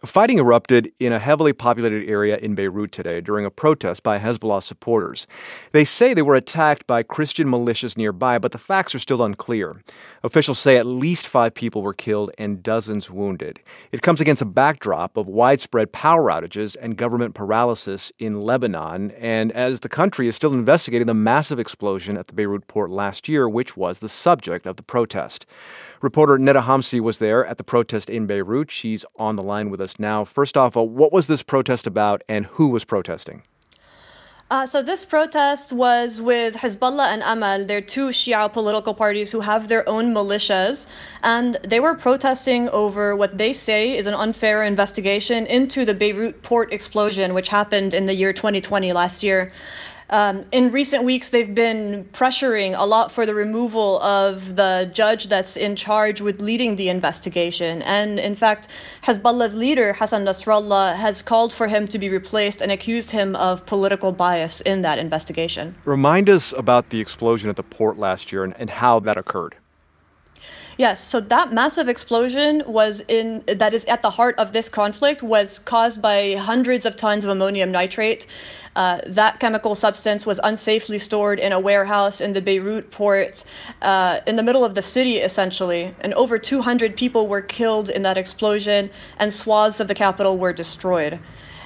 Fighting erupted in a heavily populated area in Beirut today during a protest by Hezbollah supporters. They say they were attacked by Christian militias nearby, but the facts are still unclear. Officials say at least 5 people were killed and dozens wounded. It comes against a backdrop of widespread power outages and government paralysis in Lebanon, and as the country is still investigating the massive explosion at the Beirut port last year, which was the subject of the protest. Reporter Neda Hamsi was there at the protest in Beirut. She's on the line with us now. First off, what was this protest about and who was protesting? So this protest was with Hezbollah and Amal. They're two Shia political parties who have their own militias, and they were protesting over what they say is an unfair investigation into the Beirut port explosion, which happened in the year 2020, last year. In recent weeks, they've been pressuring a lot for the removal of the judge that's in charge with leading the investigation. And in fact, Hezbollah's leader, Hassan Nasrallah, has called for him to be replaced and accused him of political bias in that investigation. Remind us about the explosion at the port last year and how that occurred. Yes, so that massive explosion that is at the heart of this conflict was caused by hundreds of tons of ammonium nitrate. That chemical substance was unsafely stored in a warehouse in the Beirut port, in the middle of the city, essentially. And over 200 people were killed in that explosion, and swaths of the capital were destroyed.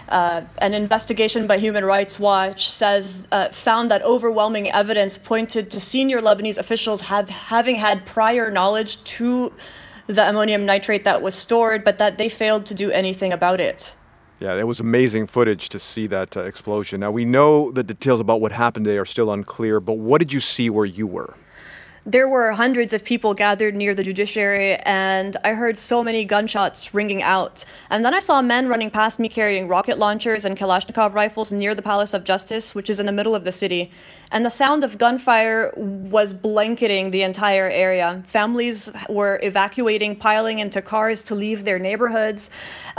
An investigation by Human Rights Watch found that overwhelming evidence pointed to senior Lebanese officials having had prior knowledge to the ammonium nitrate that was stored, but that they failed to do anything about it. Yeah, it was amazing footage to see that explosion. Now, we know the details about what happened today are still unclear, but what did you see where you were? There were hundreds of people gathered near the judiciary, and I heard so many gunshots ringing out. And then I saw men running past me carrying rocket launchers and Kalashnikov rifles near the Palace of Justice, which is in the middle of the city. And the sound of gunfire was blanketing the entire area. Families were evacuating, piling into cars to leave their neighborhoods,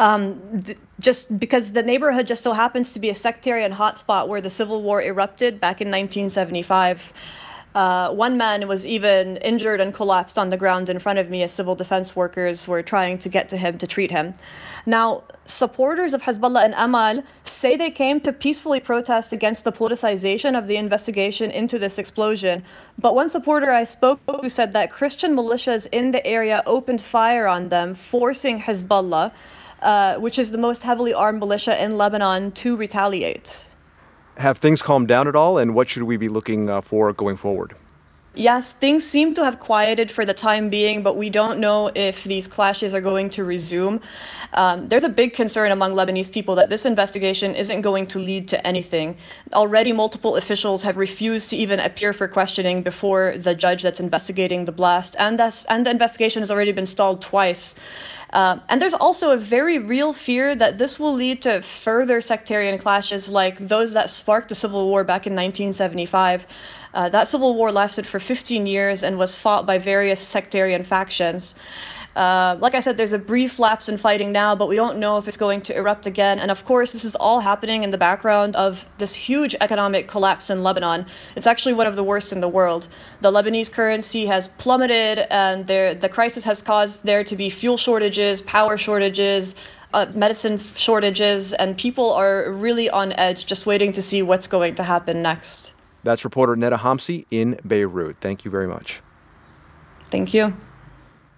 just because the neighborhood just so happens to be a sectarian hotspot where the civil war erupted back in 1975. One man was even injured and collapsed on the ground in front of me as civil defense workers were trying to get to him to treat him. Now, supporters of Hezbollah and Amal say they came to peacefully protest against the politicization of the investigation into this explosion. But one supporter I spoke to said that Christian militias in the area opened fire on them, forcing Hezbollah, which is the most heavily armed militia in Lebanon, to retaliate. Have things calmed down at all, and what should we be looking for going forward? Yes, things seem to have quieted for the time being, but we don't know if these clashes are going to resume. There's a big concern among Lebanese people that this investigation isn't going to lead to anything. Already, multiple officials have refused to even appear for questioning before the judge that's investigating the blast, and the investigation has already been stalled twice. And there's also a very real fear that this will lead to further sectarian clashes like those that sparked the civil war back in 1975. That civil war lasted for 15 years and was fought by various sectarian factions. Like I said, there's a brief lapse in fighting now, but we don't know if it's going to erupt again. And of course, this is all happening in the background of this huge economic collapse in Lebanon. It's actually one of the worst in the world. The Lebanese currency has plummeted, and the crisis has caused there to be fuel shortages, power shortages, medicine shortages, and people are really on edge, just waiting to see what's going to happen next. That's reporter Neda Hamsi in Beirut. Thank you very much. Thank you.